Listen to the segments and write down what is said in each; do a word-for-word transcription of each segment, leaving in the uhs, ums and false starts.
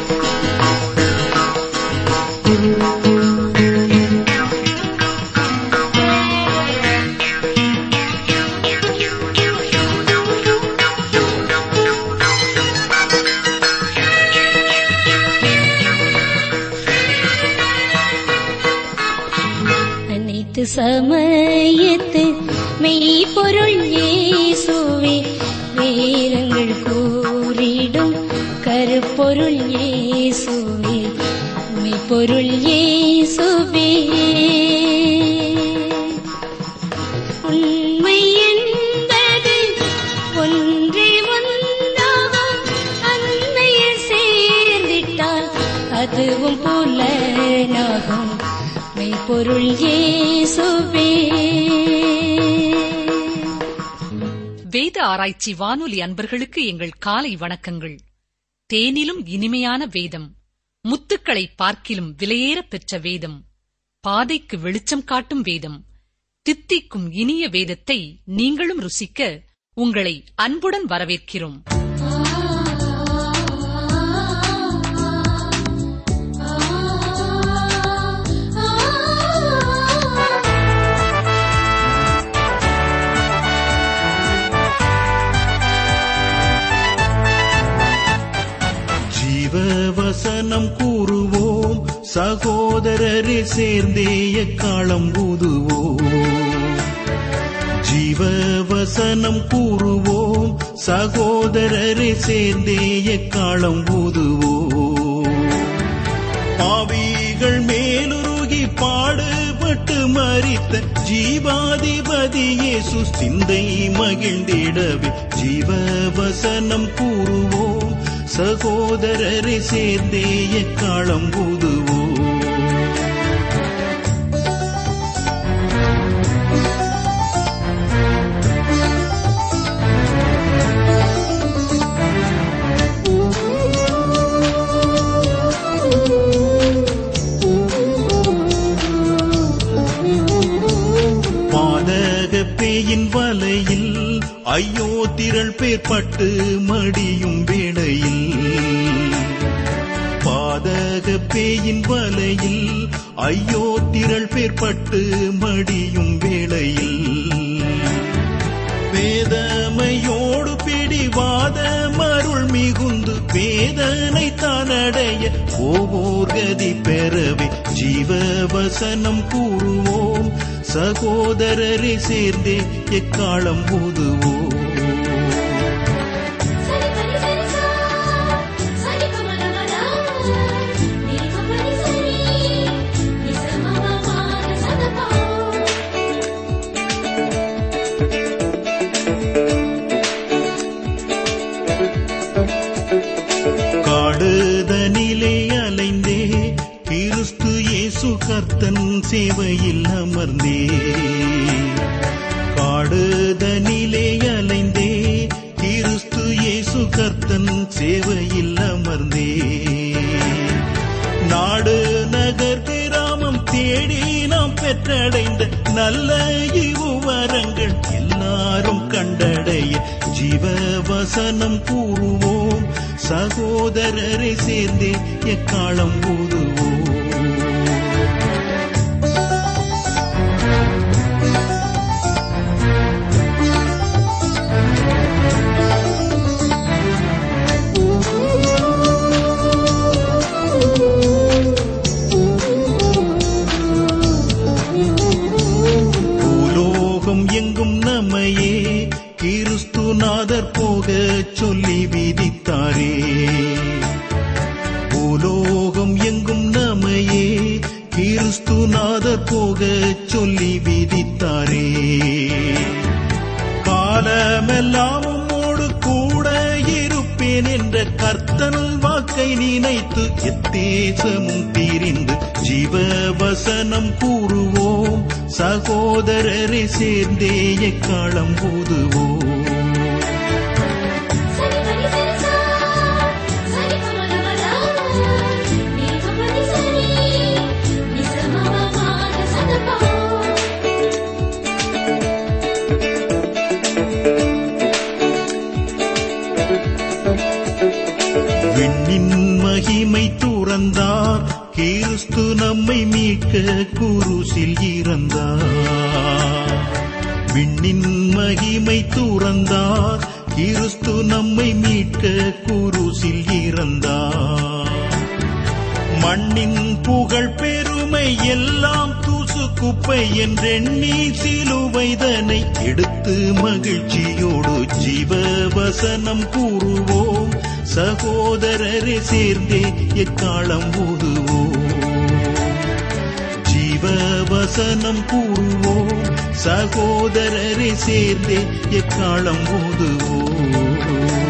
சமயத்து மெய்ப்பொருள் இயேசுவே, வேதங்கள் கூறிடும் கருப்பொருள் இயேசுவே, மெய்ப்பொருள் இயேசுவே. உண்மை என்பது ஒன்றே ஒன்றாகும், அன்னையில் சேர்ந்திட்டால் அதுவும் புலனாகும், மெய்ப்பொருள் இயேசுவே. வேத ஆராய்ச்சி வானொலி அன்பர்களுக்கு எங்கள் காலை வணக்கங்கள். தேனிலும் இனிமையான வேதம், முத்துக்களை பார்க்கிலும் விலையேறப் பெற்ற வேதம், பாதைக்கு வெளிச்சம் காட்டும் வேதம், தித்திக்கும் இனிய வேதத்தை நீங்களும் ருசிக்க உங்களை அன்புடன் வரவேற்கிறோம். வசனம் கூறுவோம், சகோதரரே சேர்ந்தே எக்காலம் ஊதுவோம். ஜீவ வசனம் கூறுவோம், சகோதரரே சேர்ந்தே எக்காலம் ஊதுவோம். பாவிகள் மேலுருகி பாடுபட்டு மரித்த ஜீவாதிபதி இயேசு சிந்தை மகிழ்ந்திடவே ஜீவ வசனம் கூறுவோம், சகோதரரை சேர்ந்தே எக்காலம் ஊதுவோம். பாதக பேயின் வலையில் ஐயோ திரள் பேர் பட்டு மடியும் வேளையில், பாதக பேயின் வலையில் ஐயோ திரள் பேர் பட்டு மடியும் வேளையில், வேதமையோடு பிடிவாத மருள் மிகுந்து வேதனை தானடைய போவோர் கதி பெறவே ஜீவ வசனம் கூறுவோம், சகோதரரை சேர்ந்தே எக்காலம் ஊதுவோம். காடுதனிலே அலைந்தே கிறிஸ்து இயேசு கர்த்தன் சேவையில் அமர்ந்தே, காடுதனிலே அலைந்தே கிறிஸ்து இயேசு கர்த்தன் சேவையில் அமர்ந்தே, நாடு நகர் கிராமம் தேடி நாம் பெற்றடைந்த நல்ல இவ்வுவரங்கள் எல்லாரும் கண்டடைய ஜீவ வசனம் கூறுவோம், சகோதரரை சேர்ந்தே எக்காலம் ஊதுவோம். பூலோகம் எங்கும் நம்மையே கிறிஸ்துநாதர் போக சொல்லி விதித்தாரே, பூலோகம் எங்கும் நம்மையே கிறிஸ்துநாதர் போக சொல்லி விதித்தாரே, காலமெல்லாம் உம்மோடு கூட இருப்பேன் என்ற கர்த்தன் வாக்கை நினைத்து எத்தேசமும் பிரிந்து ஜீவ வசனம் கூறுவோம், சகோதரரை சேர்ந்தே எக்காலம் ஊதுவோம். விண்ணின் மகிமை துறந்தார், கிறிஸ்து நம்மை மீட்க குருசில் இறந்தார். விண்ணின் மகிமை துறந்தார், கிறிஸ்து நம்மை மீட்க குருசில் இறந்தார். மண்ணின் புகழ் பெருமை எல்லாம் தூசு குப்பை என்றெண்ணி சிலுவைதனை எடுத்து மகிழ்ச்சியோடு ஜீவ வசனம் கூறுவோம். சகோதரரை சேர்ந்தே எக்காலம் ஊதுவோம். ஜீவ வசனம் கூறுவோம். சகோதரரை சேர்ந்தே எக்காலம் ஊதுவோம்.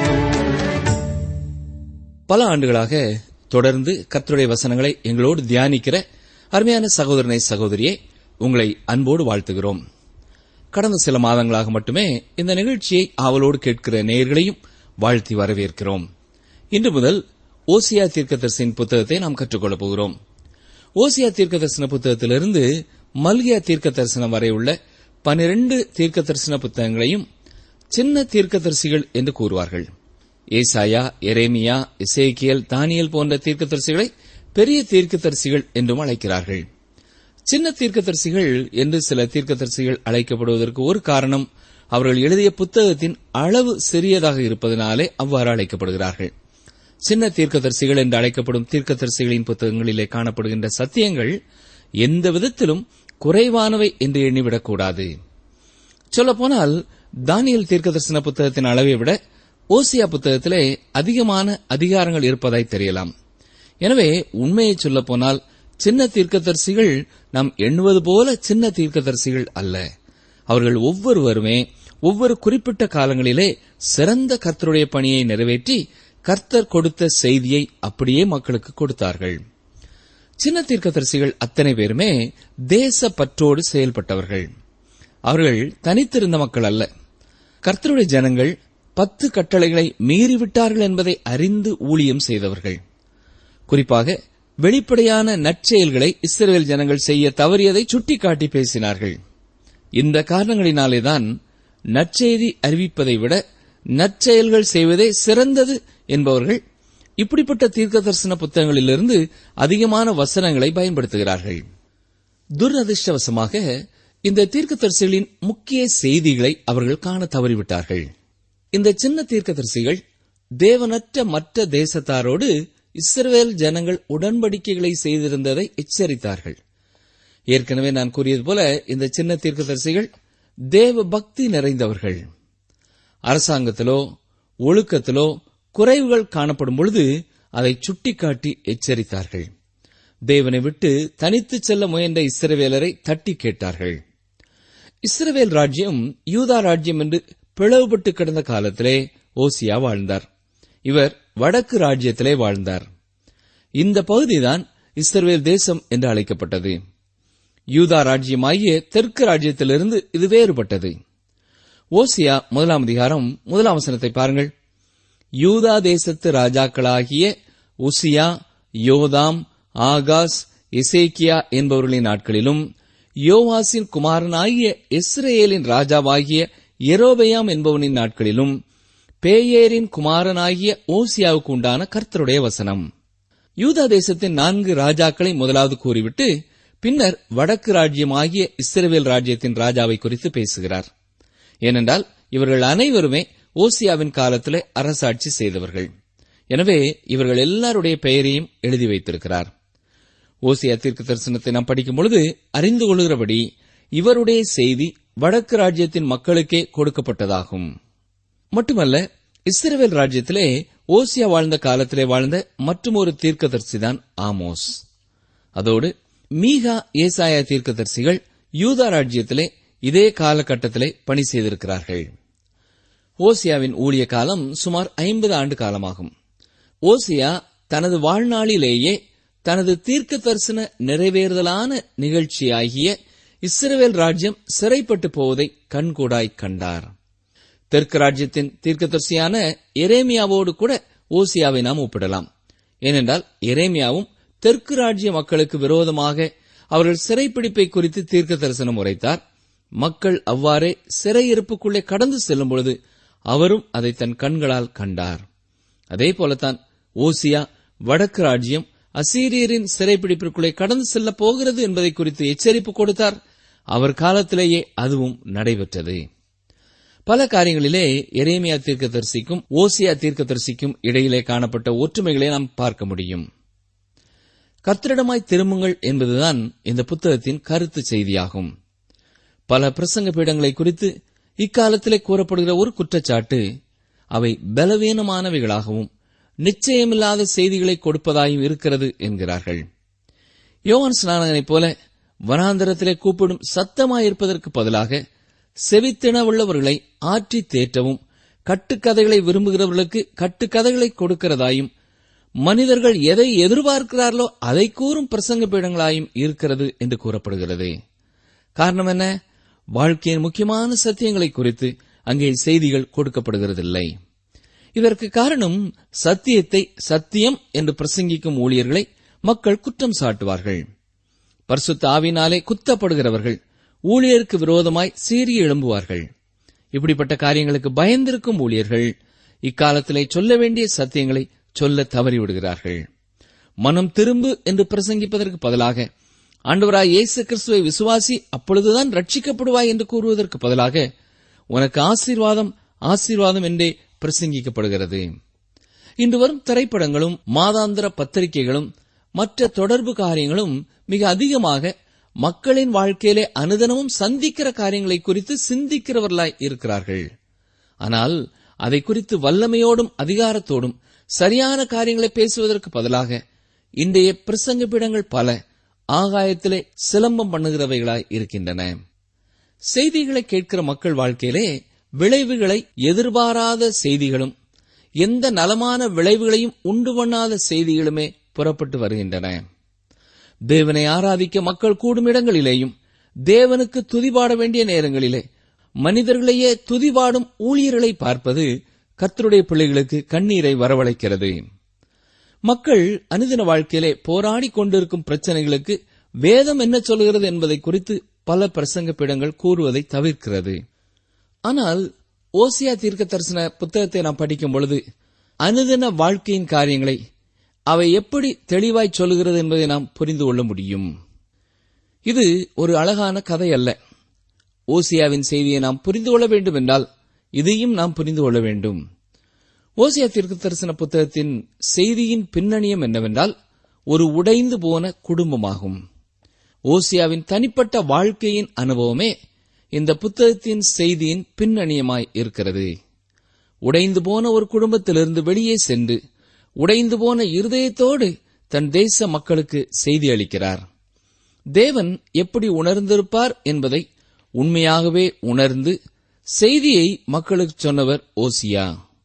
பல ஆண்டுகளாக தொடர்ந்து கர்த்தருடைய வசனங்களை எங்களோடு தியானிக்கிற அருமையான சகோதரனை சகோதரியே, உங்களை அன்போடு வாழ்த்துகிறோம். கடந்த சில மாதங்களாக மட்டுமே இந்த நிகழ்ச்சியை ஆவலோடு கேட்கிற நேயர்களையும் வாழ்த்தி வரவேற்கிறோம். இன்று முதல் ஓசியா தீர்க்கதரிசியின் புத்தகத்தை நாம் கற்றுக்கொள்ளப் போகிறோம். ஓசியா தீர்க்க தரிசன புத்தகத்திலிருந்து மல்கியா தீர்க்க தரிசனம் வரை உள்ள பனிரண்டு தீர்க்க தரிசன புத்தகங்களையும் சின்ன தீர்க்கதரிசிகள் என்று கூறுவார்கள். ஏசாயா, எரேமியா, எசேக்கியேல், தானியேல் போன்ற தீர்க்கதரிசிகளை பெரிய தீர்க்கதரிசிகள் என்றும் அழைக்கிறார்கள். சின்ன தீர்க்கதரிசிகள் என்று சில தீர்க்கதரிசிகள் அழைக்கப்படுவதற்கு ஒரு காரணம், அவர்கள் எழுதிய புத்தகத்தின் அளவு சிறியதாக இருப்பதனாலே அவ்வாறு அழைக்கப்படுகிறார்கள். சின்ன தீர்க்கதரிசிகள் என்று அழைக்கப்படும் தீர்க்கதரிசிகளின் புத்தகங்களிலே காணப்படுகின்ற சத்தியங்கள் எந்த விதத்திலும் குறைவானவை என்று எண்ணிவிடக்கூடாது. சொல்லப்போனால் தானியேல் தீர்க்கதரிசன புத்தகத்தின் அளவை விட ஓசியா புத்தகத்திலே அதிகமான அதிகாரங்கள் இருப்பதாய் தெரியலாம். எனவே உண்மையை சொல்லப்போனால் சின்ன தீர்க்கதரிசிகள் நாம் எண்ணுவது போல சின்ன தீர்க்கதரிசிகள் அல்ல. அவர்கள் ஒவ்வொருவருமே ஒவ்வொரு குறிப்பிட்ட காலங்களிலே சிறந்த கர்த்தருடைய பணியை நிறைவேற்றி கர்த்தர் கொடுத்த செய்தியை அப்படியே மக்களுக்கு கொடுத்தார்கள். சின்ன தீர்க்கதரிசிகள் அத்தனை பேருமே தேச பற்றோடு செயல்பட்டவர்கள். அவர்கள் தனித்திருந்த மக்கள் அல்ல. கர்த்தருடைய ஜனங்கள் பத்து கட்டளைகளை மீறிவிட்டார்கள் என்பதை அறிந்து ஊழியம் செய்தவர்கள். குறிப்பாக வெளிப்படையான நற்செயல்களை இஸ்ரவேல் ஜனங்கள் செய்ய தவறியதை சுட்டிக்காட்டி பேசினார்கள். இந்த காரணங்களினாலேதான் நற்செய்தி அறிவிப்பதை விட நற்செயல்கள் செய்வதே சிறந்தது என்பவர்கள் இப்படிப்பட்ட தீர்க்க தரிசன புத்தகங்களிலிருந்து அதிகமான வசனங்களை பயன்படுத்துகிறார்கள். துரதிருஷ்டவசமாக இந்த தீர்க்கதரிசிகளின் முக்கிய செய்திகளை அவர்கள் காண தவறிவிட்டார்கள். இந்த சின்ன தீர்க்கதரிசிகள் தேவனற்ற மற்ற தேசத்தாரோடு இஸ்ரவேல் ஜனங்கள் உடன்படிக்கைகளை செய்திருந்ததை எச்சரித்தார்கள். ஏற்கனவே நான் கூறியது போல இந்த சின்ன தீர்க்கதரிசிகள் தேவ பக்தி நிறைந்தவர்கள். அரசாங்கத்திலோ ஒழுக்கத்திலோ குறைவுகள் காணப்படும் பொழுது அதை சுட்டிக்காட்டி எச்சரித்தார்கள். தேவனை விட்டு தனித்து செல்ல முயன்ற இஸ்ரவேலரை தட்டி கேட்டார்கள். இஸ்ரவேல் ராஜ்யம் யூதா ராஜ்யம் என்று பிளவுபட்டு கிடந்த காலத்திலே ஓசியா வாழ்ந்தார். இவர் வடக்கு ராஜ்யத்திலே வாழ்ந்தார். இந்த பகுதிதான் இஸ்ரவேல் தேசம் என்று அழைக்கப்பட்டது. யூதா ராஜ்யமாகிய தெற்கு ராஜ்யத்திலிருந்து இது வேறுபட்டது. ஓசியா முதலாம் அதிகாரம் முதலாம் வசனத்தை பாருங்கள். யூதா தேசத்து ராஜாக்களாகிய உசியா, யோதாம், ஆகாஸ், எசேக்கியா என்பவர்களின் நாட்களிலும் யோவாசின் குமாரனாகிய இஸ்ரேலின் ராஜாவாகிய எரோபெயாம் என்பவனின் நாட்களிலும் பேயேரின் குமாரனாகிய ஓசியாவுக்கு உண்டான கர்த்தருடைய வசனம். யூதா தேசத்தின் நான்கு ராஜாக்களை முதலாவது கூறிவிட்டு பின்னர் வடக்கு ராஜ்யமாகிய இஸ்ரவேல் ராஜ்யத்தின் ராஜாவை குறித்து பேசுகிறார். ஏனென்றால் இவர்கள் அனைவருமே ஓசியாவின் காலத்திலே அரசாட்சி செய்தவர்கள். எனவே இவர்கள் எல்லாருடைய பெயரையும் எழுதி வைத்திருக்கிறார். ஓசியா தீர்க்க தரிசனத்தை நாம் படிக்கும் பொழுது அறிந்து கொள்கிறபடி இவருடைய செய்தி வடக்கு ராஜ்யத்தின் மக்களுக்கே கொடுக்கப்பட்டதாகும். மட்டுமல்ல, இஸ்ரவேல் ராஜ்யத்திலே ஓசியா வாழ்ந்த காலத்திலே வாழ்ந்த மற்றொரு தீர்க்கதரிசிதான் ஆமோஸ். அதோடு மீகா, ஏசாயா தீர்க்கதரிசிகள் யூதா ராஜ்யத்திலே இதே காலகட்டத்திலே பணி செய்திருக்கிறார்கள். ஓசியாவின் ஊழிய காலம் சுமார் ஐம்பது ஆண்டு காலமாகும். ஓசியா தனது வாழ்நாளிலேயே தனது தீர்க்க தரிசன நிறைவேறுதலான நிகழ்ச்சியாகிய இஸ்ரவேல் ராஜ்யம் சிறைப்பட்டு போவதை கண்கூடாய் கண்டார். தெற்கு ராஜ்யத்தின் தீர்க்கதரிசியான எரேமியாவோடு கூட ஓசியாவை நாம் ஒப்பிடலாம். ஏனென்றால் எரேமியாவும் தெற்கு ராஜ்ய மக்களுக்கு விரோதமாக அவர்கள் சிறைப்பிடிப்பை குறித்து தீர்க்க தரிசனம் உரைத்தார். மக்கள் அவ்வாறே சிறையிருப்புக்குள்ளே கடந்து செல்லும் பொழுது அவரும் அதை தன் கண்களால் கண்டார். அதே போலத்தான் ஓசியா வடக்கு ராஜ்யம் அசீரியரின் சிறைப்பிடிப்பிற்குள்ளே கடந்து செல்லப் போகிறது என்பதை குறித்து எச்சரிப்பு கொடுத்தார். அவர் காலத்திலேயே அதுவும் நடைபெற்றது. பல காரியங்களிலே எரேமியா தீர்க்கதரிசிக்கும் ஓசியா தீர்க்கதரிசிக்கும் இடையிலே காணப்பட்ட ஒற்றுமைகளை நாம் பார்க்க முடியும். கர்த்தரிடமாய் திரும்புங்கள் என்பதுதான் இந்த புத்தகத்தின் கருத்து செய்தியாகும். பல பிரசங்க பீடங்களை குறித்து இக்காலத்திலே கூறப்படுகிற ஒரு குற்றச்சாட்டு, அவை பலவீனமானவைகளாகவும் நிச்சயமில்லாத செய்திகளை கொடுப்பதாயும் இருக்கிறது என்கிறார்கள். யோவான் ஸ்நானகனைப் போல வனாந்தரத்திலே கூப்பிடும் சத்தமாயிருப்பதற்கு பதிலாக செவித்தினவுள்ளவர்களை ஆற்றி தேற்றவும், கட்டுக்கதைகளை விரும்புகிறவர்களுக்கு கட்டுக்கதைகளை கொடுக்கிறதாயும், மனிதர்கள் எதை எதிர்பார்க்கிறார்களோ அதை கூறும் பிரசங்க பீடங்களாயும் இருக்கிறது என்று கூறப்படுகிறது. காரணம் என்ன? வாழ்க்கையின் முக்கியமான சத்தியங்களை குறித்து அங்கே செய்திகள் கொடுக்கப்படுகிறதில்லை. இதற்கு காரணம், சத்தியத்தை சத்தியம் என்று பிரசங்கிக்கும் ஊழியர்களை மக்கள் குற்றம் சாட்டுவார்கள். பரிசுத்த ஆவியினாலே குத்தப்படுகிறவர்கள் ஊழியருக்கு விரோதமாய் சீறி எழும்புவார்கள். இப்படிப்பட்ட காரியங்களுக்கு பயந்திருக்கும் ஊழியர்கள் இக்காலத்திலே சொல்ல வேண்டிய சத்தியங்களை சொல்ல தவறிவிடுகிறார்கள். மனம் திரும்பு என்று பிரசங்கிப்பதற்கு பதிலாக ஆண்டவராய் இயேசு கிறிஸ்துவை விசுவாசி, அப்பொழுதுதான் ரட்சிக்கப்படுவாய் என்று கூறுவதற்கு பதிலாக உனக்கு ஆசீர்வாதம் ஆசீர்வாதம் என்றே பிரசங்கிக்கப்படுகிறது. இன்று வரும் திரைப்படங்களும் மாதாந்திர பத்திரிகைகளும் மற்ற தொடர்பு காரியங்களும் மிக அதிகமாக மக்களின் வாழ்க்கையிலே அனுதினமும் சந்திக்கிற காரியங்களை குறித்து சிந்திக்கிறவர்களாய் இருக்கிறார்கள். ஆனால் அதை குறித்து வல்லமையோடும் அதிகாரத்தோடும் சரியான காரியங்களை பேசுவதற்கு பதிலாக இன்றைய பிரசங்க பீடங்கள் பல ஆகாயத்திலே சிலம்பம் பண்ணுகிறவைகளாய் இருக்கின்றன. செய்திகளை கேட்கிற மக்கள் வாழ்க்கையிலே விளைவுகளை எதிர்பாராத செய்திகளும், எந்த நலமான விளைவுகளையும் உண்டு பண்ணாத செய்திகளுமே புறப்பட்டு வருகின்றன. தேவனை ஆராதிக்க மக்கள் கூடும் இடங்களிலேயும், தேவனுக்கு துதிபாட வேண்டிய நேரங்களிலே மனிதர்களையே துதிபாடும் ஊழியர்களை பார்ப்பது கர்த்தருடைய பிள்ளைகளுக்கு கண்ணீரை வரவழைக்கிறது. மக்கள் அனுதின வாழ்க்கையிலே போராடி கொண்டிருக்கும் பிரச்சனைகளுக்கு வேதம் என்ன சொல்கிறது என்பதை குறித்து பல பிரசங்க பீடங்கள் கூறுவதை தவிர்க்கிறது. ஆனால் ஓசியா தீர்க்க தரிசன புத்தகத்தை நாம் படிக்கும் பொழுது அனுதின வாழ்க்கையின் காரியங்களை அவை எப்படி தெளிவாய் சொல்லுகிறது என்பதை நாம் புரிந்து கொள்ள முடியும். இது ஒரு அழகான கதை அல்ல. ஓசியாவின் செய்தியை நாம் புரிந்து கொள்ள வேண்டும் என்றால் இதையும் நாம் புரிந்து கொள்ள வேண்டும். ஓசியா தீர்க்க தரிசன புத்தகத்தின் செய்தியின் பின்னணியம் என்னவென்றால் ஒரு உடைந்து போன குடும்பமாகும். ஓசியாவின் தனிப்பட்ட வாழ்க்கையின் அனுபவமே இந்த புத்தகத்தின் செய்தியின் பின்னணியமாய் இருக்கிறது. உடைந்து போன ஒரு குடும்பத்திலிருந்து வெளியே சென்று உடைந்து போன இருதயத்தோடு தன் தேச மக்களுக்கு செய்தி அளிக்கிறார். தேவன் எப்படி உணர்ந்திருப்பார் என்பதை உண்மையாகவே உணர்ந்து செய்தியை மக்களுக்கு சொன்னவர் ஓசியா.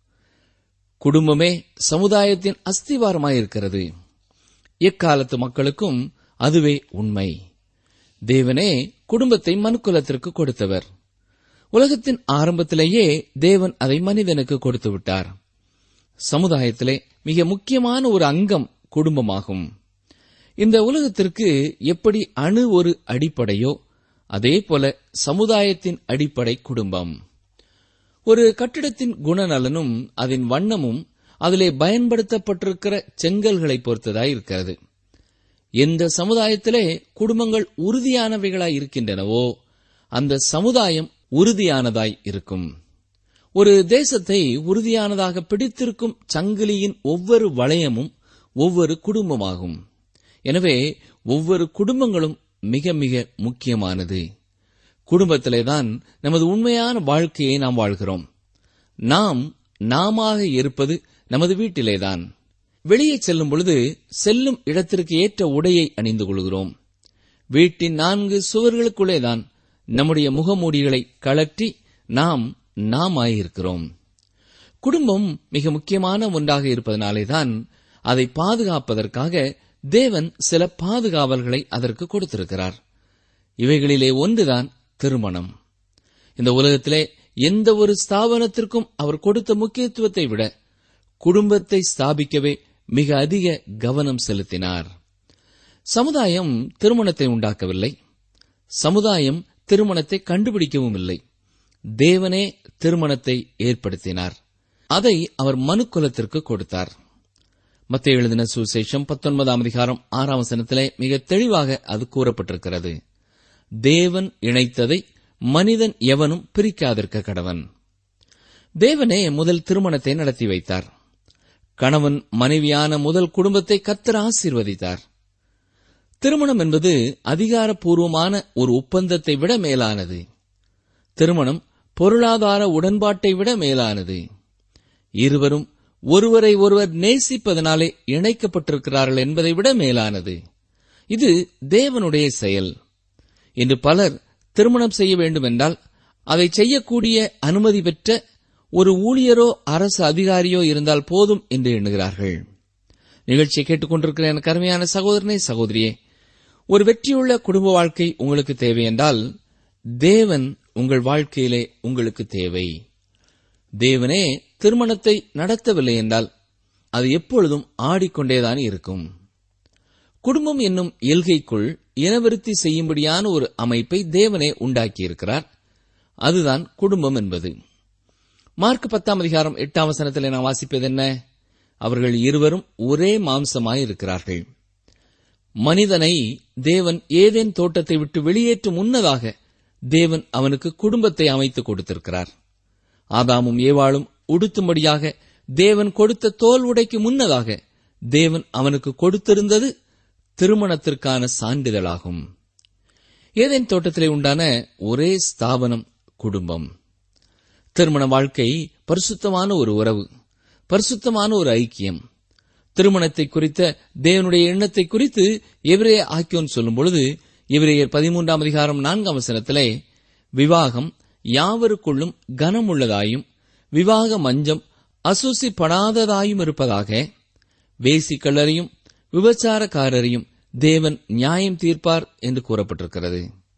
குடும்பமே சமுதாயத்தின் அஸ்திவாரமாயிருக்கிறது. எக்காலத்து மக்களுக்கும் அதுவே உண்மை. தேவனே குடும்பத்தை மனுக்குலத்திற்கு கொடுத்தவர். உலகத்தின் ஆரம்பத்திலேயே தேவன் அதை மனிதனுக்கு கொடுத்து விட்டார். சமுதாயத்திலே மிக முக்கியமான ஒரு அங்கம் குடும்பமாகும். இந்த உலகத்திற்கு எப்படி அணு ஒரு அடிப்படையோ அதே போல சமுதாயத்தின் அடிப்படை குடும்பம். ஒரு கட்டிடத்தின் குணநலனும் அதன் வண்ணமும் அதிலே பயன்படுத்தப்பட்டிருக்கிற செங்கல்களை பொறுத்ததாய் இருக்கிறது. எந்த சமுதாயத்திலே குடும்பங்கள் உறுதியானவைகளாய் இருக்கின்றனவோ அந்த சமுதாயம் உறுதியானதாய் இருக்கும். ஒரு தேசத்தை உறுதியானதாக பிடித்திருக்கும் சங்கிலியின் ஒவ்வொரு வளையமும் ஒவ்வொரு குடும்பமாகும். எனவே ஒவ்வொரு குடும்பங்களும் மிக மிக முக்கியமானது. குடும்பத்திலேதான் நமது உண்மையான வாழ்க்கையை நாம் வாழ்கிறோம். நாம் நாம இருப்பது நமது வீட்டிலேதான். வெளியே செல்லும் பொழுது செல்லும் இடத்திற்கு ஏற்ற உடையை அணிந்து கொள்கிறோம். வீட்டின் நான்கு சுவர்களுக்குள்ளேதான் நம்முடைய முகமூடிகளை கழற்றி நாம் நாமாயிருக்கிறோம். குடும்பம் மிக முக்கியமான ஒன்றாக இருப்பதனாலேதான் அதை பாதுகாப்பதற்காக தேவன் சில பாதுகாவல்களை அதற்கு கொடுத்திருக்கிறார். இவைகளிலே ஒன்றுதான் திருமணம். இந்த உலகத்திலே எந்த ஒரு ஸ்தாபனத்திற்கும் அவர் கொடுத்த முக்கியத்துவத்தை விட குடும்பத்தை ஸ்தாபிக்கவே மிக அதிக கவனம் செலுத்தினார். சமுதாயம் திருமணத்தை உண்டாக்கவில்லை. சமுதாயம் திருமணத்தை கண்டுபிடிக்கவும் இல்லை. தேவனே திருமணத்தை ஏற்படுத்தினார். அதை அவர் மனுக்குலத்திற்கு கொடுத்தார். மத்தேயு எழுதின சுவிசேஷம் பத்தொன்பதாம் அதிகாரம் ஆறாம் வசனத்திலே மிக தெளிவாக அது கூறப்பட்டிருக்கிறது. தேவன் இணைத்ததை மனிதன் எவனும் பிரிக்காதிருக்க கடவன். தேவனே முதல் திருமணத்தை நடத்தி வைத்தார். கணவன் மனைவியான முதல் குடும்பத்தை கர்த்தர் ஆசீர்வதித்தார். திருமணம் என்பது அதிகாரப்பூர்வமான ஒரு ஒப்பந்தத்தை விட மேலானது. திருமணம் பொருளாதார உடன்பாட்டை விட மேலானது. இருவரும் ஒருவரை ஒருவர் நேசிப்பதனாலே இணைக்கப்பட்டிருக்கிறார்கள் என்பதை விட மேலானது. இது தேவனுடைய செயல். இன்று பலர் திருமணம் செய்ய வேண்டும் என்றால் அதை செய்யக்கூடிய அனுமதி பெற்ற ஒரு ஊழியரோ அரசு அதிகாரியோ இருந்தால் போதும் என்று எண்ணுகிறார்கள். நிகழ்ச்சியை கேட்டுக்கொண்டிருக்கிற எனக்கு அருமையான சகோதரனே, சகோதரியே, ஒரு வெற்றியுள்ள குடும்ப வாழ்க்கை உங்களுக்கு தேவை என்றால் தேவன் உங்கள் வாழ்க்கையிலே உங்களுக்கு தேவை. தேவனே திருமணத்தை நடத்தவில்லை என்றால் அது எப்பொழுதும் ஆடிக்கொண்டேதான் இருக்கும். குடும்பம் என்னும் எல்கைக்குள் இனவிருத்தி செய்யும்படியான ஒரு அமைப்பை தேவனே உண்டாக்கியிருக்கிறார். அதுதான் குடும்பம் என்பது. மார்க் பத்தாம் அதிகாரம் எட்டாம் வசனத்தில் நான் வாசிப்பது என்ன? அவர்கள் இருவரும் ஒரே மாம்சமாயிருக்கிறார்கள். மனிதனை தேவன் ஏதேன் தோட்டத்தை விட்டு வெளியேற்றும் முன்னதாக தேவன் அவனுக்கு குடும்பத்தை அமைத்துக் கொடுத்திருக்கிறார். ஆதாமும் ஏவாளும் உடுத்தும்படியாக தேவன் கொடுத்த தோல் உடைக்கு முன்னதாக தேவன் அவனுக்கு கொடுத்திருந்தது திருமணத்திற்கான சான்றிதழாகும். ஏதேன் தோட்டத்திலே உண்டான ஒரே ஸ்தாபனம் குடும்பம். திருமண வாழ்க்கை பரிசுத்தமான ஒரு உறவு, பரிசுத்தமான ஒரு ஐக்கியம். திருமணத்தை குறித்த தேவனுடைய எண்ணத்தை குறித்து எபிரேய ஆக்கியோன் சொல்லும் பொழுது எபிரேயர் பதிமூன்றாம் அதிகாரம் நான்காம் வசனத்திலே விவாகம் யாவருக்குள்ளும் கனமுள்ளதாயும் விவாக மஞ்சம் அசூசிப்படாததாயும் இருப்பதாக, வேசிக்கல்லரையும் விபச்சாரக்காரரையும் தேவன் நியாயம் தீர்ப்பார் என்று கூறப்பட்டிருக்கிறது.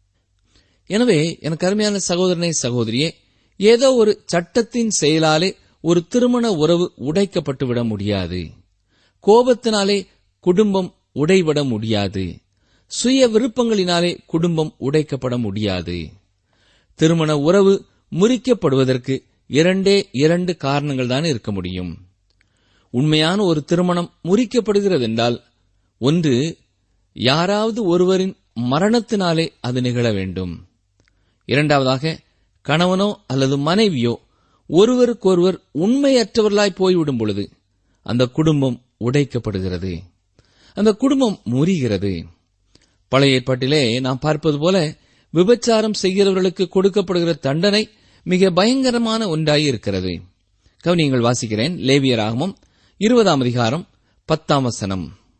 எனவே எனக்கு அருமையான சகோதரனே, சகோதரியே, ஏதோ ஒரு சட்டத்தின் செயலாலே ஒரு திருமண உறவு உடைக்கப்பட்டுவிட முடியாது. கோபத்தினாலே குடும்பம் உடைபட முடியாது. சுய விருப்பங்களினாலே குடும்பம் உடைக்கப்பட முடியாது. திருமண உறவு முறிக்கப்படுவதற்கு இரண்டே இரண்டு காரணங்கள் தான் இருக்க முடியும். உண்மையான ஒரு திருமணம் முறிக்கப்படுகிறது என்றால், ஒன்று, யாராவது ஒருவரின் மரணத்தினாலே அது நிகழ வேண்டும். இரண்டாவதாக, கணவனோ அல்லது மனைவியோ ஒருவருக்கொருவர் உண்மையற்றவர்களாய் போய்விடும் பொழுது அந்த குடும்பம் உடைக்கப்படுகிறது, அந்த குடும்பம் முறிகிறது. பழைய ஏற்பாட்டிலே நாம் பார்ப்பது போல விபச்சாரம் செய்கிறவர்களுக்கு கொடுக்கப்படுகிற தண்டனை மிக பயங்கரமான ஒன்றாயிருக்கிறது. கவனியங்கள் வாசிக்கிறேன். லேவியராகமம் இருபதாம் அதிகாரம் பத்தாம் வசனம்.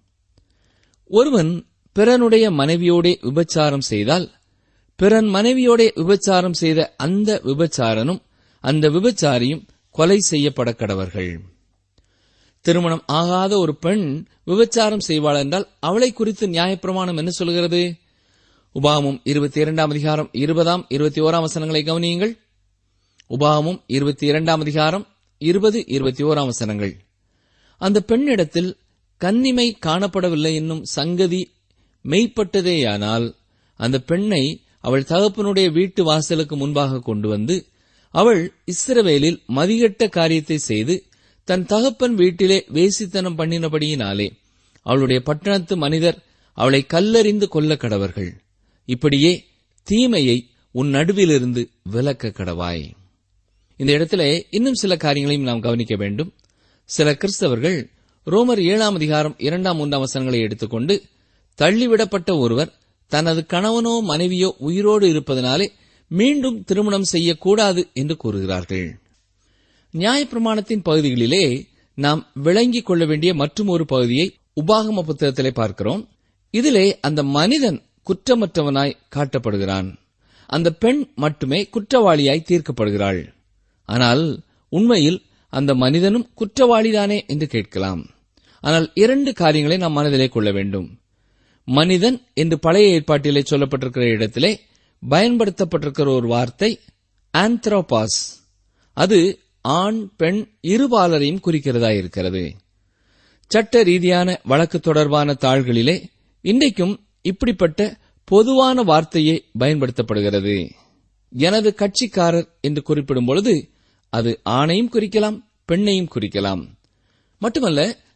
ஒருவன் பிறனுடைய மனைவியோடே விபச்சாரம் செய்தால் பிறன் மனைவியோடே விபச்சாரம் செய்த அந்த விபச்சாரனும் அந்த விபச்சாரியும் கொலை செய்யப்பட கடவர்கள். திருமணம் ஆகாத ஒரு பெண் விபச்சாரம் செய்வாள் என்றால் அவளை குறித்து நியாயப்பிரமாணம் என்ன சொல்கிறது? உபாகமம் இருபத்தி இரண்டாம் அதிகாரம் இருபதாம் இருபத்தி ஓராம் வசனங்களை கவனியுங்கள். உபாகமம் இருபத்தி இரண்டாம் அதிகாரம் இருபது இருபத்தி ஓராம் வசனங்கள். அந்த பெண்ணிடத்தில் கன்னிமை காணப்படவில்லை என்னும் சங்கதி மெய்ப்பட்டதேயானால் அந்த பெண்ணை அவள் தகப்பனுடைய வீட்டு வாசலுக்கு முன்பாக கொண்டு வந்து அவள் இஸ்ரவேலில் மதிகெட்ட காரியத்தை செய்து தன் தகப்பன் வீட்டிலே வேசித்தனம் பண்ணினபடியினாலே அவளுடைய பட்டணத்து மனிதர் அவளை கல்லெறிந்து கொல்ல கடவர்கள். இப்படியே தீமையை உன் நடுவிலிருந்து விலக்க கடவாய். இந்த இடத்திலே இன்னும் சில காரியங்களையும் நாம் கவனிக்க வேண்டும். சில கிறிஸ்தவர்கள் ரோமர் ஏழாம் அதிகாரம் இரண்டாம் மூன்றாம் வசனங்களை எடுத்துக்கொண்டு தள்ளிவிடப்பட்ட ஒருவர் தனது கணவனோ மனைவியோ உயிரோடு இருப்பதனாலே மீண்டும் திருமணம் செய்யக்கூடாது என்று கூறுகிறார்கள். நியாயப்பிரமாணத்தின் பகுதிகளிலே நாம் விளங்கிக் கொள்ள வேண்டிய மற்றும் ஒரு பகுதியை உபாகம புத்தகத்திலே பார்க்கிறோம். இதிலே அந்த மனிதன் குற்றமற்றவனாய் காட்டப்படுகிறான். அந்த பெண் மட்டுமே குற்றவாளியாய் தீர்க்கப்படுகிறாள். ஆனால் உண்மையில் அந்த மனிதனும் குற்றவாளிதானே என்று கேட்கலாம். ஆனால் இரண்டு காரியங்களை நாம் மனதிலே கொள்ள வேண்டும். மனிதன் என்று பழைய ஏற்பாட்டிலே சொல்லப்பட்டிருக்கிற இடத்திலே பயன்படுத்தப்பட்டிருக்கிற ஒரு வார்த்தை ஆந்த்ரோபாஸ். அது ஆண் பெண் இருபாலரையும் குறிக்கிறதா இருக்கிறது. சட்ட ரீதியான வழக்கு தொடர்பான தாள்களிலே இன்றைக்கும் இப்படிப்பட்ட பொதுவான வார்த்தையே பயன்படுத்தப்படுகிறது. எனது கட்சிக்காரர் என்று குறிப்பிடும் பொழுது அது ஆணையும் குறிக்கலாம், பெண்ணையும் குறிக்கலாம். மட்டுமல்ல,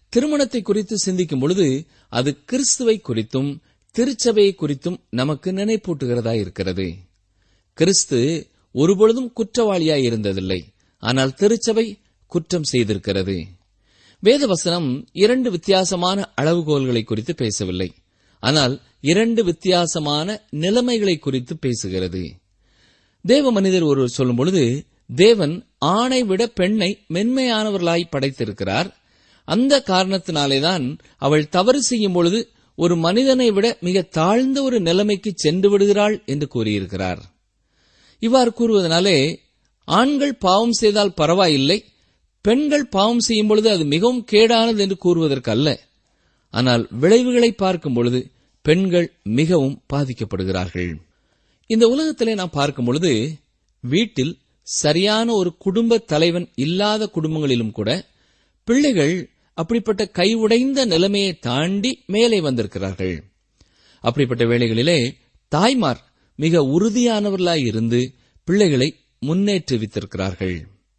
திருமணத்தை குறித்து சிந்திக்கும் பொழுது அது கிறிஸ்துவை குறித்தும் திருச்சபையை குறித்தும் நமக்கு நினைப்பூட்டுகிறதா இருக்கிறது. கிறிஸ்து ஒருபொழுதும் குற்றவாளியாய் இருந்ததில்லை, ஆனால் திருச்சபை குற்றம் செய்திருக்கிறது. வேதவசனம் இரண்டு வித்தியாசமான அளவுகோல்களை குறித்து பேசவில்லை, ஆனால் இரண்டு வித்தியாசமான நிலைமைகளை குறித்து பேசுகிறது. தேவ மனிதர் ஒருவர் சொல்லும் பொழுது, தேவன் ஆணை விட பெண்ணை மென்மையானவர்களாய் படைத்திருக்கிறார், அந்த காரணத்தினாலேதான் அவள் தவறு செய்யும் பொழுது ஒரு மனிதனை விட மிக தாழ்ந்த ஒரு நிலைமைக்கு சென்று விடுகிறாள் என்று கூறியிருக்கிறார். இவ்வாறு கூறுவதனாலே ஆண்கள் பாவம் செய்தால் பரவாயில்லை, பெண்கள் பாவம் செய்யும் பொழுது அது மிகவும் கேடானது என்று கூறுவதற்கு அல்ல. ஆனால் விளைவுகளை பார்க்கும் பொழுது பெண்கள் மிகவும் பாதிக்கப்படுகிறார்கள். இந்த உலகத்திலே நாம் பார்க்கும் பொழுது வீட்டில் சரியான ஒரு குடும்ப தலைவன் இல்லாத குடும்பங்களிலும் கூட பிள்ளைகள் அப்படிப்பட்ட கைவுடைந்த நிலைமையை தாண்டி மேலே வந்திருக்கிறார்கள். அப்படிப்பட்ட வேளைகளிலே தாய்மார் மிக உறுதியானவர்களாய் இருந்து பிள்ளைகளை முன்னேற்றுவித்திருக்கிறார்கள்.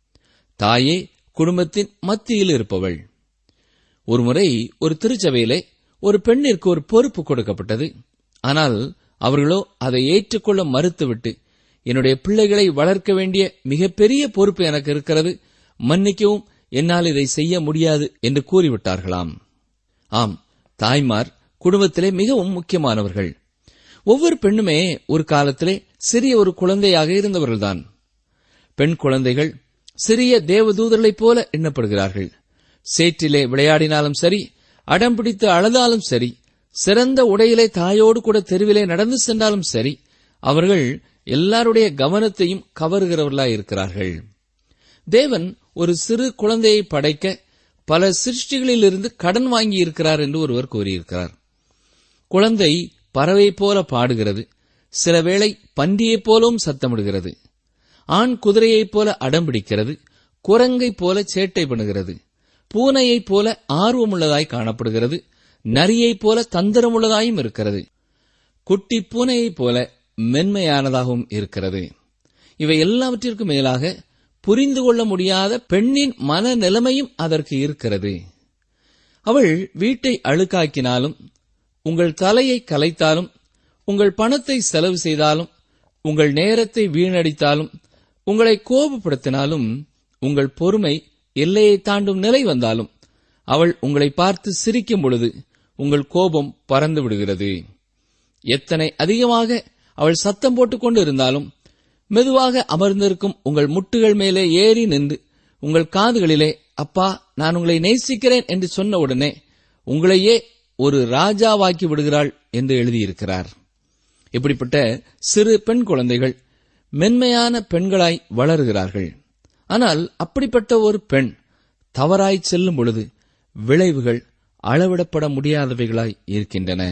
தாயே குடும்பத்தின் மத்தியில் இருப்பவள். ஒருமுறை ஒரு திருச்சபையிலே ஒரு பெண்ணிற்கு ஒரு பொறுப்பு கொடுக்கப்பட்டது. ஆனால் அவர்களோ அதை ஏற்றுக்கொள்ள மறுத்துவிட்டு, என்னுடைய பிள்ளைகளை வளர்க்க வேண்டிய மிகப்பெரிய பொறுப்பு எனக்கு இருக்கிறது, மன்னிக்கவும், என்னால் இதை செய்ய முடியாது என்று கூறிவிட்டார்களாம். ஆம், தாய்மார் குடும்பத்திலே மிகவும் முக்கியமானவர்கள். ஒவ்வொரு பெண்ணுமே ஒரு காலத்திலே சிறிய ஒரு குழந்தையாக இருந்தவர்கள்தான். பெண் குழந்தைகள் சிறிய தேவதூதர்களைப் போல எண்ணப்படுகிறார்கள். சேற்றிலே விளையாடினாலும் சரி, அடம்பிடித்து அழுதாலும் சரி, சிறந்த உடையிலே தாயோடு கூட தெருவிலே நடந்து சென்றாலும் சரி, அவர்கள் எல்லாருடைய கவனத்தையும் கவருகிறவர்களாய் இருக்கிறார்கள். தேவன் ஒரு சிறு குழந்தையை படைக்க பல சிருஷ்டிகளிலிருந்து கடன் வாங்கி இருக்கிறார் என்று ஒருவர் கூறியிருக்கிறார். குழந்தை பறவை போல பாடுகிறது, சில வேளை பன்றியைப் போலவும் சத்தமிடுகிறது, ஆண் குதிரையைப் போல அடம்பிடிக்கிறது, குரங்கைப் போல சேட்டை பண்ணுகிறது, பூனையைப் போல ஆர்வமுள்ளதாய் காணப்படுகிறது, நரியைப் போல தந்திரமுள்ளதாயும் இருக்கிறது, குட்டி பூனையைப் போல மென்மையானதாகவும் இருக்கிறது. இவை எல்லாவற்றிற்கும் மேலாக புரிந்து கொள்ள முடியாத பெண்ணின் மனநிலைமையும் அதற்கு இருக்கிறது. அவள் வீட்டை அழுக்காக்கினாலும், உங்கள் தலையை கலைத்தாலும், உங்கள் பணத்தை செலவு செய்தாலும், உங்கள் நேரத்தை வீணடித்தாலும், உங்களை கோபப்படுத்தினாலும், உங்கள் பொறுமை எல்லையை தாண்டும் நிலை வந்தாலும், அவள் உங்களை பார்த்து சிரிக்கும் பொழுது உங்கள் கோபம் பறந்து விடுகிறது. எத்தனை அதிகமாக அவள் சத்தம் போட்டுக் கொண்டு இருந்தாலும், மெதுவாக அமர்ந்திருக்கும் உங்கள் முட்டுகள் மேலே ஏறி நின்று உங்கள் காதுகளிலே, அப்பா, நான் உங்களை நேசிக்கிறேன் என்று சொன்ன உடனே உங்களையே ஒரு ராஜாவாக்கி விடுகிறாள் என்று எழுதியிருக்கிறார். இப்படிப்பட்ட சிறு பெண் குழந்தைகள் மென்மையான பெண்களாய் வளருகிறார்கள். ஆனால் அப்படிப்பட்ட ஒரு பெண் தவறாய் செல்லும் பொழுது விளைவுகள் அளவிடப்பட முடியாதவைகளாய் இருக்கின்றன.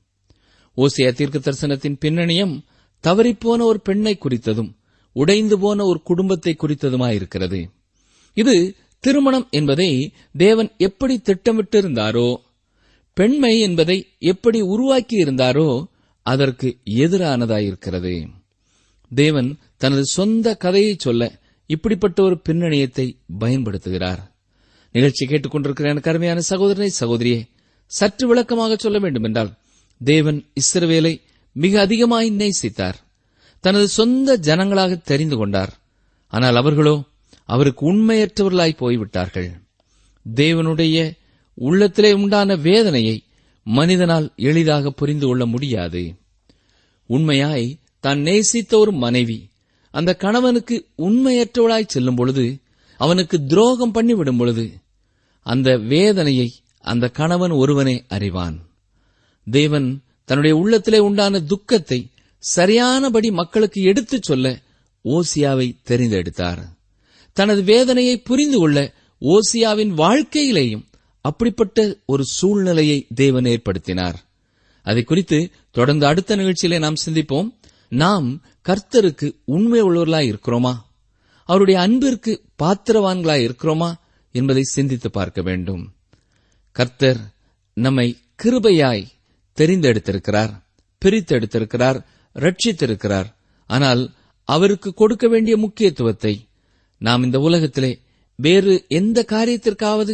ஓசியா தீர்க்க தரிசனத்தின் பின்னணியம் தவறிப்போன ஒரு பெண்ணை குறித்ததும் உடைந்து போன ஒரு குடும்பத்தை குறித்ததுமாயிருக்கிறது. இது திருமணம் என்பதை தேவன் எப்படி திட்டமிட்டிருந்தாரோ, பெண்மை என்பதை எப்படி உருவாக்கி இருந்தாரோ அதற்கு எதிரானதாயிருக்கிறது. தேவன் தனது சொந்த கதையை சொல்ல இப்படிப்பட்ட ஒரு பின்னணியத்தை பயன்படுத்துகிறார். நிகழ்ச்சி கேட்டுக்கொண்டிருக்கிற எனக்கு அருமையான சகோதரனை சகோதரியே, சற்று விளக்கமாக சொல்ல வேண்டும் என்றால், தேவன் இஸ்ரவேலை மிக அதிகமாய் நேசித்தார், தனது சொந்த ஜனங்களாக தெரிந்து கொண்டார். ஆனால் அவர்களோ அவருக்கு உண்மையற்றவர்களாய் போய்விட்டார்கள். தேவனுடைய உள்ளத்திலே உண்டான வேதனையை மனிதனால் எளிதாக புரிந்து கொள்ள முடியாது. உண்மையாய் தான் நேசித்த ஒரு மனைவி அந்த கணவனுக்கு உண்மையற்றவளாய் செல்லும் பொழுது, அவனுக்கு துரோகம் பண்ணிவிடும் பொழுது, அந்த வேதனையை அந்த கணவன் ஒருவனே அறிவான். தேவன் தன்னுடைய உள்ளத்திலே உண்டான துக்கத்தை சரியானபடி மக்களுக்கு எடுத்துச் சொல்ல ஓசியாவை தெரிந்தெடுத்தார். தனது வேதனையை புரிந்து கொள்ள ஓசியாவின் வாழ்க்கையிலேயும் அப்படிப்பட்ட ஒரு சூழ்நிலையை தேவன் ஏற்படுத்தினார். அதை குறித்து தொடர்ந்து அடுத்த நிகழ்ச்சியிலே நாம் சிந்திப்போம். நாம் கர்த்தருக்கு உண்மை உள்ளவர்களாய் இருக்கிறோமா, அவருடைய அன்பிற்கு பாத்திரவான்களாய் இருக்கிறோமா என்பதை சிந்தித்து பார்க்க வேண்டும். கர்த்தர் நம்மை கிருபையாய் தெரிந்தெடுத்திருக்கிறார், பிரித்தெடுத்திருக்கிறார், ரட்சித்திருக்கிறார். ஆனால் அவருக்கு கொடுக்க வேண்டிய முக்கியத்துவத்தை நாம் இந்த உலகத்திலே வேறு எந்த காரியத்திற்காவது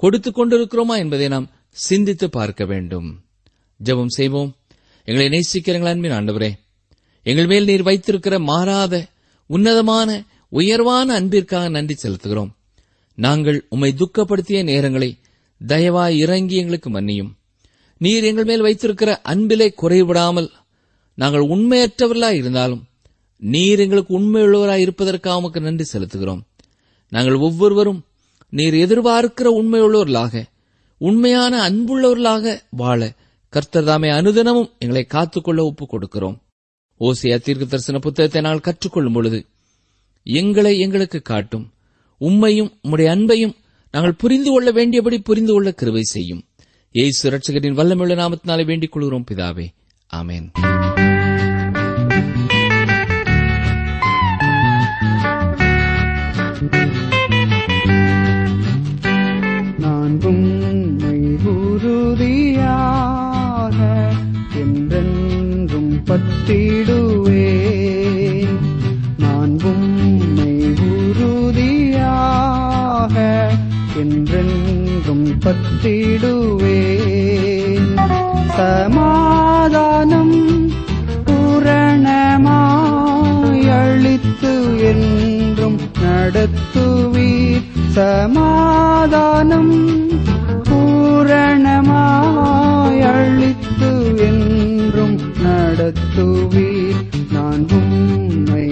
கொடுத்துக் கொண்டிருக்கிறோமா என்பதை நாம் சிந்தித்து பார்க்க வேண்டும். ஜெபம் செய்வோம். எங்களை நேசிக்கிற எங்கள் அன்பின் ஆண்டவரே, எங்கள் மேல் நீர் வைத்திருக்கிற மாறாத உன்னதமான உயர்வான அன்பிற்காக நன்றி செலுத்துகிறோம். நாங்கள் உம்மை துக்கப்படுத்திய நேரங்களை தயவாய் இறங்கி எங்களுக்கு மன்னியும். நீர் எங்கள் மேல் வைத்திருக்கிற அன்பிலே குறைவிடாமல் நாங்கள் உண்மையற்றவர்களாய் இருந்தாலும் நீர் எங்களுக்கு உண்மையுள்ளவராய் இருப்பதற்காக உமக்கு நன்றி செலுத்துகிறோம். நாங்கள் ஒவ்வொருவரும் நீர் எதிர்பார்க்கிற உண்மையுள்ளவர்களாக, உண்மையான அன்புள்ளவர்களாக வாழ கர்த்தர் தாமே அனுதினமும் எங்களை காத்துக்கொள்ள ஒப்புக் கொடுக்கிறோம். ஓசியா தீர்க்க தரிசன புத்தகத்தை நாங்கள் கற்றுக்கொள்ளும் பொழுது எங்களை எங்களுக்கு காட்டும். உம்மையும் உம்முடைய அன்பையும் நாங்கள் புரிந்து கொள்ள வேண்டியபடி புரிந்து கொள்ள கிருபை செய்யும். இயேசு இரட்சகரின் வல்லமையுள்ள நாமத்தினாலே வேண்டிக் கொள்கிறோம் பிதாவே, ஆமென். நான் உம்மை உறுதியாக என்றென்றும் பற்றிடுவேன். நான் உம்மை உறுதியாக என்றென்றும் பற்றிடுவேன். சமாதானம் பூரணமாய் அளித்து என்றும் நடத்துவீர். சமாதானம் பூரணமாய் அளித்து என்றும் நடத்துவீர். நான் உம்மை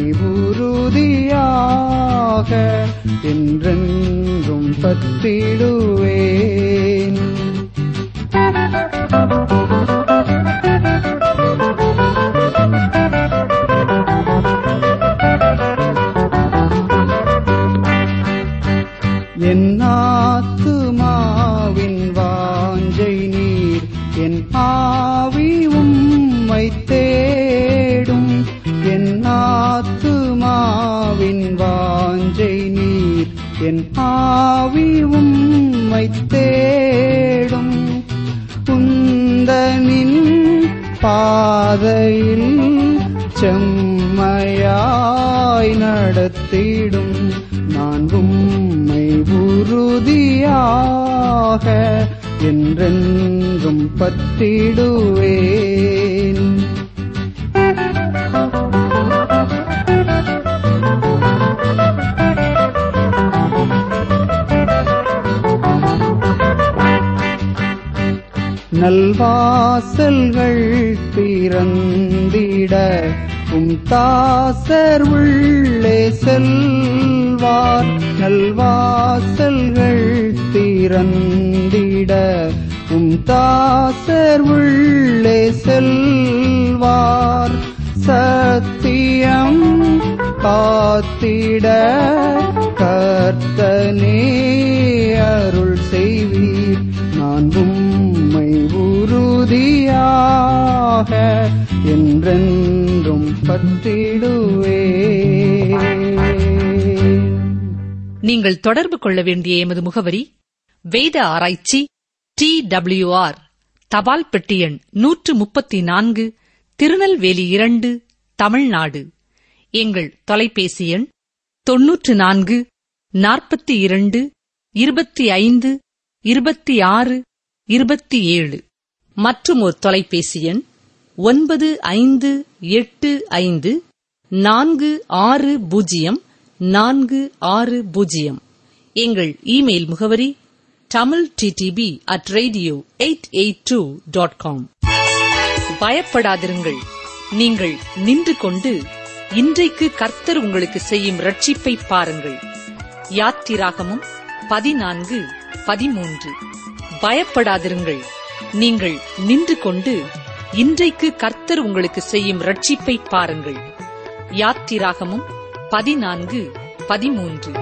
உறுதியாக என்றென்றும் பற்றிடுவேன். என் ஆத்துமாவின் வாஞ்சை நீர், என் ஆவி உம்மை தேடும். என் ஆத்துமாவின் வாஞ்சை நீர், என் ஆவி உம்மை தேடும். குந்தனின் பாதையில் செம்மையாய் நடத்திடும். நான் உம்மை உறுதியாக என்றென்றும் பற்றிடுவேன். நல்வாசல்கள் திறந்திட உம் தாசர் உள்ளே செல்வார். நல்வாசல்கள் திறந்திட உம் தாசர் உள்ளே செல்வார். சத்தியம் காத்திட கர்த்தனே அருள் செய்வீர். நான் உம்மை உறுதியாக என்றென்றும் பற்றிடுவேன். நீங்கள் தொடர்பு கொள்ள வேண்டிய எமது முகவரி: வேத ஆராய்ச்சி, டி டபிள்யூ ஆர், தபால் பெட்டி எண் நூற்று முப்பத்தி நான்கு, திருநெல்வேலி இரண்டு, தமிழ்நாடு. எங்கள் தொலைபேசி எண் தொன்னூற்று நான்கு நாற்பத்தி இரண்டு இருபத்தி ஐந்து இருபத்தி ஆறு இருபத்தி ஏழு. மற்றும் ஒரு தொலைபேசி எண் ஒன்பது ஐந்து எட்டு ஐந்து நான்கு ஆறு பூஜ்ஜியம் நான்கு ஆறு பூஜ்ஜியம். எங்கள் இமெயில் முகவரி Tamil DTP at radio eight eight two dot com. பயப்படாதிருங்கள், நீங்கள் நின்று கொண்டு இன்றைக்கு கர்த்தர் உங்களுக்கு செய்யும் ரட்சிப்பை பாருங்கள். யாத்திராகமம் பதினான்கு பதிமூன்று. பயப்படாதிருங்கள், நீங்கள் நின்று கொண்டு இன்றைக்கு கர்த்தர் உங்களுக்கு செய்யும் ரட்சிப்பை பாருங்கள். யாத்திராகமம் பதினான்கு பதிமூன்று.